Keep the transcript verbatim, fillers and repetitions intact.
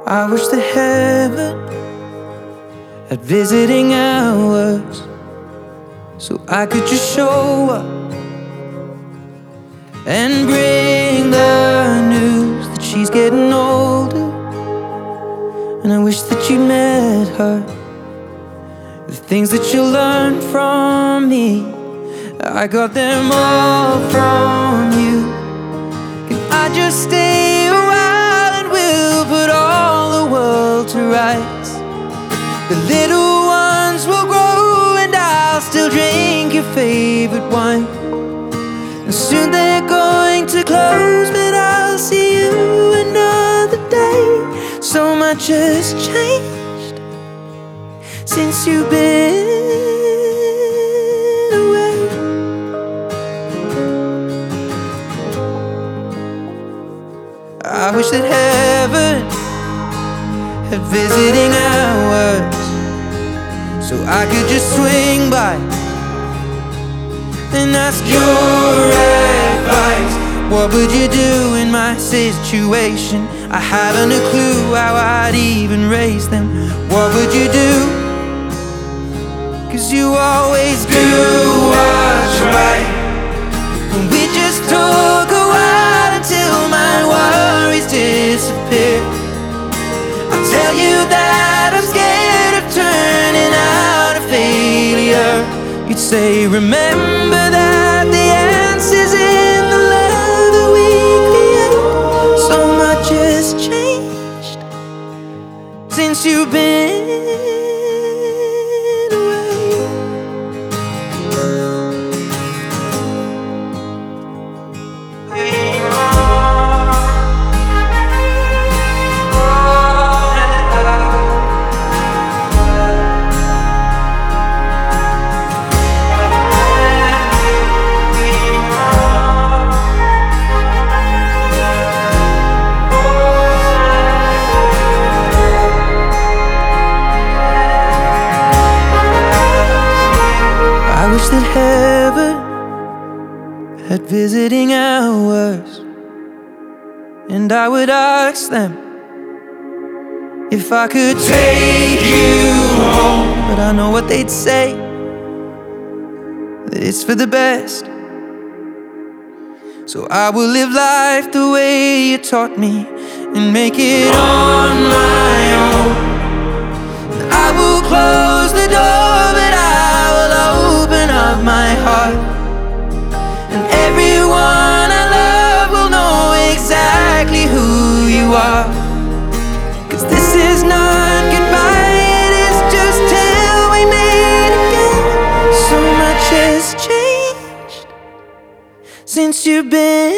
I wish that heaven had visiting hours, so I could just show up and bring the news that she's getting older. And I wish that you met her. The things that you learned from me, I got them all from you. Can I just stay a while and we'll put all the world to rights? The little ones will grow and I'll still drink your favorite wine. And soon they're going to close, but I'll see you another day. So much has changed since you've been away. I wish that heaven had visiting hours, so I could just swing by and ask your advice. What would you do in my situation? I haven't a clue how I'd even raise them. What would you do? Cause you always do what's right. And we just took a while until my worries disappear. I'll tell you that I'm scared of turning out a failure. You'd say, remember that the answer's in the love that we create. So much has changed since you've been I wish that heaven had visiting hours, and I would ask them if I could take you home. But I know what they'd say, that it's for the best. So I will live life the way you taught me and make it on my own. I will close the door, but I will open up my heart, and everyone I love will know exactly who you are. Cause this is not goodbye, it is just till we meet again. So much has changed since you've been